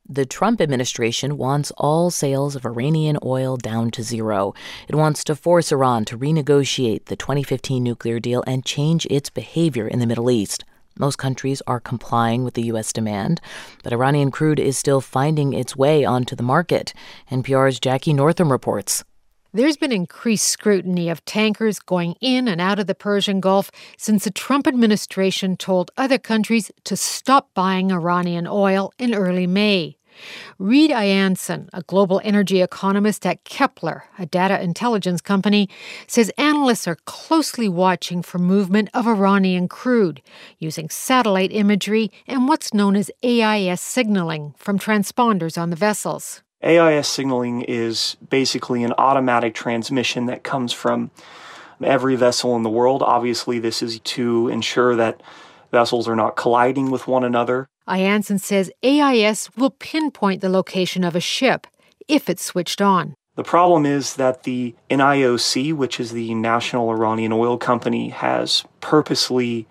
The Trump administration wants all sales of Iranian oil down to zero. It wants to force Iran to renegotiate the 2015 nuclear deal and change its behavior in the Middle East. Most countries are complying with the U.S. demand, but Iranian crude is still finding its way onto the market. NPR's Jackie Northam reports. There's been increased scrutiny of tankers going in and out of the Persian Gulf since the Trump administration told other countries to stop buying Iranian oil in early May. Reid Ayanson, a global energy economist at Kepler, a data intelligence company, says analysts are closely watching for movement of Iranian crude using satellite imagery and what's known as AIS signaling from transponders on the vessels. AIS signaling is basically an automatic transmission that comes from every vessel in the world. Obviously, this is to ensure that vessels are not colliding with one another. Ayanson says AIS will pinpoint the location of a ship if it's switched on. The problem is that the NIOC, which is the National Iranian Oil Company, has purposely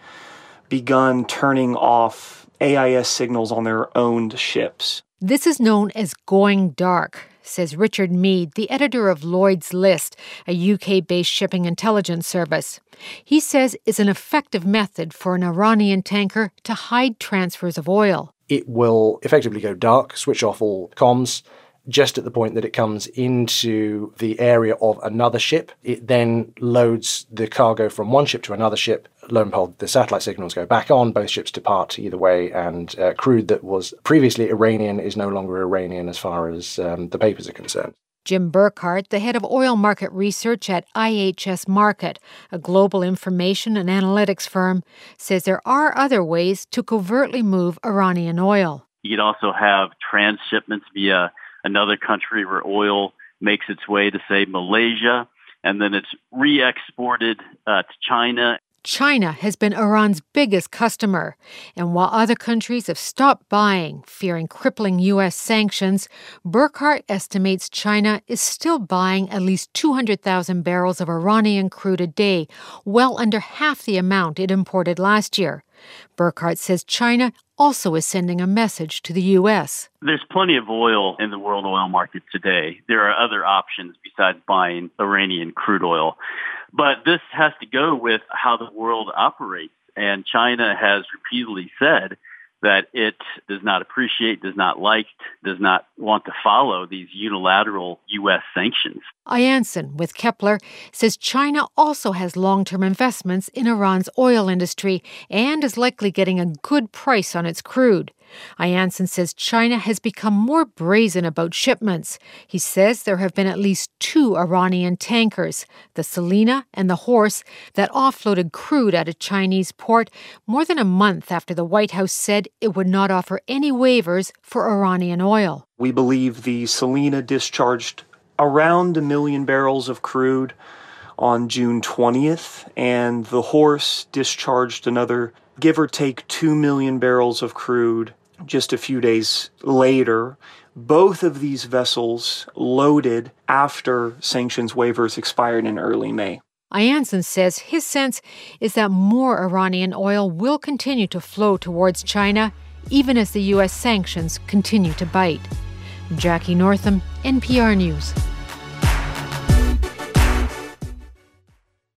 begun turning off AIS signals on their owned ships. This is known as going dark, says Richard Mead, the editor of Lloyd's List, a UK-based shipping intelligence service. He says it's an effective method for an Iranian tanker to hide transfers of oil. It will effectively go dark, switch off all comms, just at the point that it comes into the area of another ship. It then loads the cargo from one ship to another ship. Lo and behold, the satellite signals go back on, both ships depart either way, and crude that was previously Iranian is no longer Iranian as far as the papers are concerned. Jim Burkhardt, the head of oil market research at IHS Markit, a global information and analytics firm, says there are other ways to covertly move Iranian oil. You'd also have transshipments via another country where oil makes its way to, say, Malaysia, and then it's re-exported to China. China has been Iran's biggest customer, and while other countries have stopped buying, fearing crippling U.S. sanctions, Burkhardt estimates China is still buying at least 200,000 barrels of Iranian crude a day, well under half the amount it imported last year. Burkhardt says China also is sending a message to the U.S. There's plenty of oil in the world oil market today. There are other options besides buying Iranian crude oil. But this has to go with how the world operates. And China has repeatedly said that it does not appreciate, does not like, does not want to follow these unilateral U.S. sanctions. Ayanson, with Kepler, says China also has long-term investments in Iran's oil industry and is likely getting a good price on its crude. Ayanson says China has become more brazen about shipments. He says there have been at least 2 Iranian tankers, the Selina and the Horse, that offloaded crude at a Chinese port more than a month after the White House said it would not offer any waivers for Iranian oil. We believe the Selina discharged around 1 million barrels of crude on June 20th, and the Horse discharged another, give or take, 2 million barrels of crude just a few days later. Both of these vessels loaded after sanctions waivers expired in early May. Ayanson says his sense is that more Iranian oil will continue to flow towards China, even as the U.S. sanctions continue to bite. Jackie Northam, NPR News.